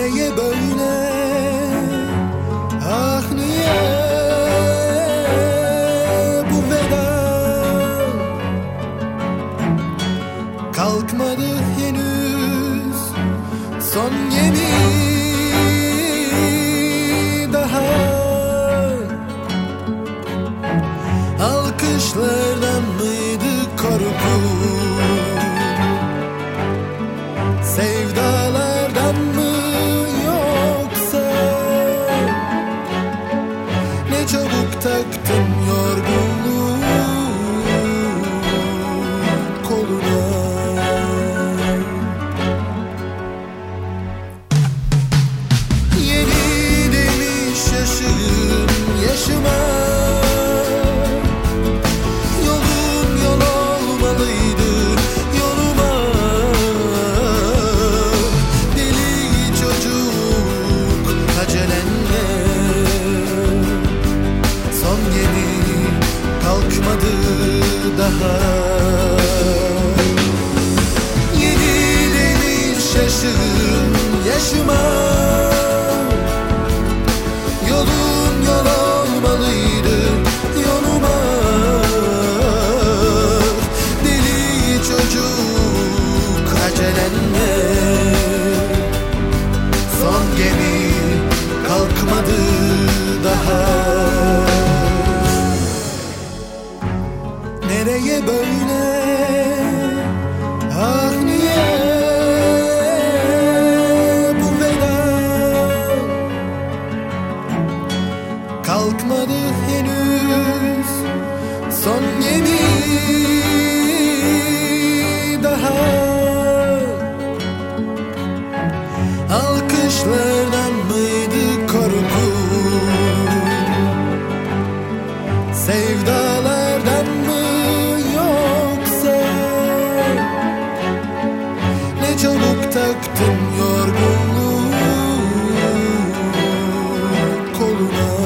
Nereye böyle? Ah niye bu veda? Kalkmadı henüz son gemi daha. Alkışlardan mıydı korku? Sevdalardan mı yoksa? Ne çabuk taktım yorgunluğu koluna. Yeni demiş yaşım yaşıma. Yolun yol olmalıydı yoluma. Deli çocuk acelenle. Son gemi kalkmadı daha. Yeni demiş yaşım yaşıma. Yolun yol olmalıydı yoluma. Deli çocuk acelenle. Son gemi kalkmadı daha. Nereye böyle? Ah niye bu veda? Kalkmadı henüz son gemi daha. Alkışlardan mıydı korku? Sevdalardan mı yoksa? Ne çabuk taktım yorgunluğu koluna.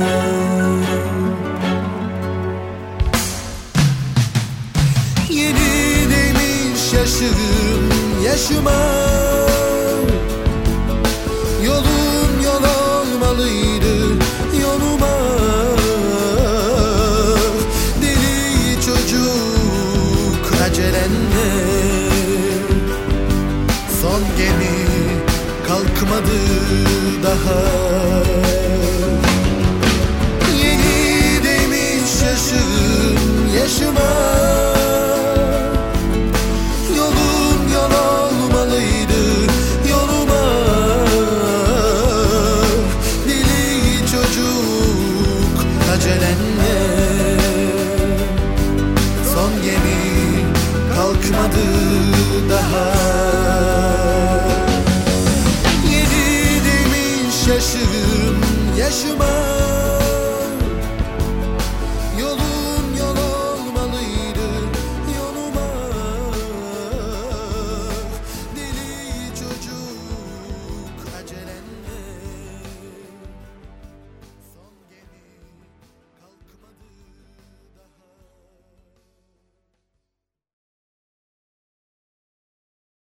Yeni demiş yaşım yaşıma. Yolun yol olmalıydı yoluma. Deli çocuk acelenle. Son gemi kalkmadı daha.